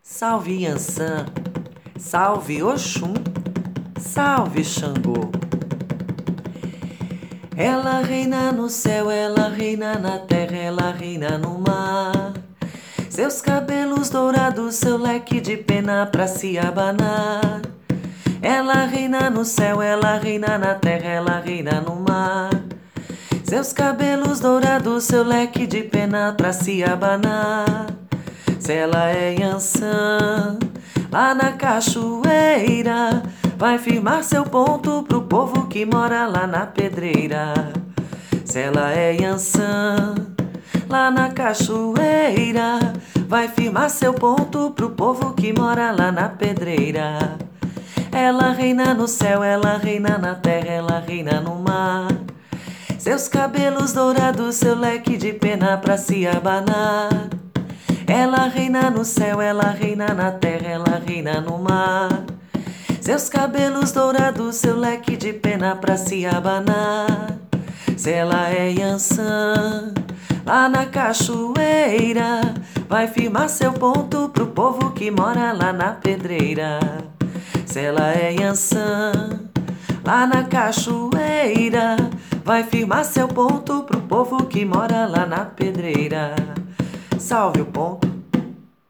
Salve Yansan, salve Oxum, salve Xangô. Ela reina no céu, ela reina na terra, ela reina no mar. Seus cabelos dourados, seu leque de pena pra se abanar. Ela reina no céu, ela reina na terra, ela reina no mar. Seus cabelos dourados, seu leque de pena pra se abanar. Se ela é Yansan, lá na cachoeira, vai firmar seu ponto pro povo que mora lá na pedreira. Se ela é Yansan, lá na cachoeira, vai firmar seu ponto pro povo que mora lá na pedreira. Ela reina no céu, ela reina na terra, ela reina no mar. Seus cabelos dourados, seu leque de pena pra se abanar. Ela reina no céu, ela reina na terra, ela reina no mar. Seus cabelos dourados, seu leque de pena pra se abanar. Se ela é Yansan, lá na cachoeira, vai firmar seu ponto pro povo que mora lá na pedreira. Se ela é Yansan, lá na cachoeira, vai firmar seu ponto pro povo que mora lá na pedreira. Salve o ponto,